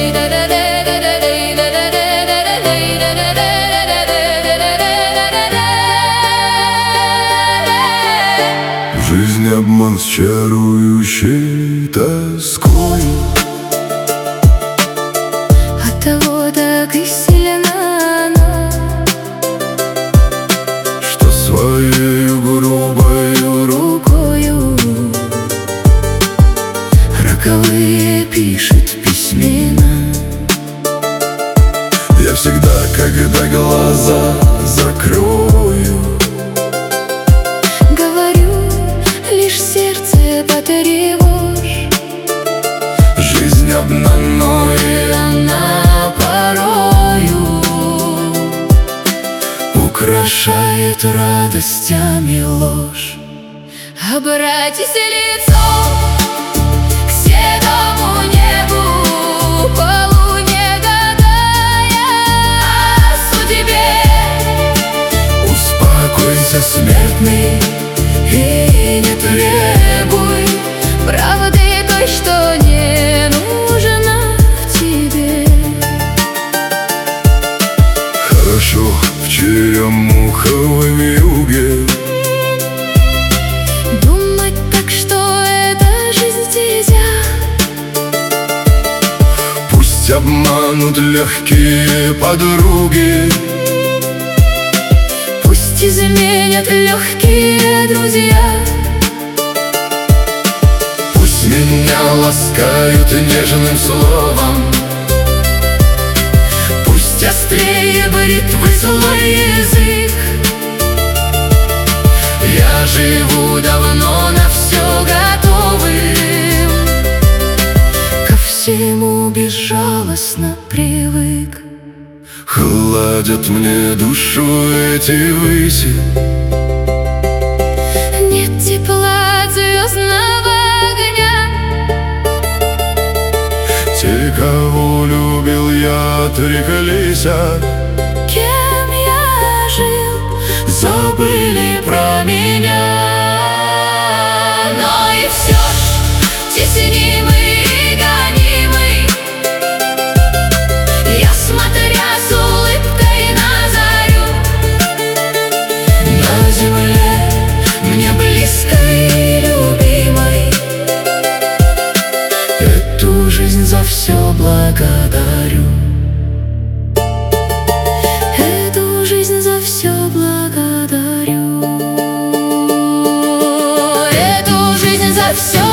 Жизнь обман с чарующей тоской. Оттого так и сильна она, что своею грубою рукою роковые пишет письмена. Я всегда, когда глаза закрою, говорю, лишь сердце потревожь. жизнь обманной Она порою украшает радостями ложь. Обратись лицом к седому небу, по луне гадая о судьбе. Успокойся, смертный, И не требуй правды той, что не нужна в тебе. хорошо в черемуховом юге Думать так, что это жизнь стезя. пусть обманут легкие подруги, Пусть изменят легкие друзья. пусть меня ласкают нежным словом, Пусть острее бритвы злой язык. я Живу давно на все готовым, ко всему безжалостно привык. Хладят мне душу эти выси, Нет тепла от звездного огня. те, кого любил я, отреклись от Кем я жил, забыли про меня. Но и все ж теснимый и гонимый, я, смотря с улыбкой на зарю, на земле мне близкой и любимой, эту жизнь за все благодарю. Эту жизнь за все благодарю. Эту жизнь за все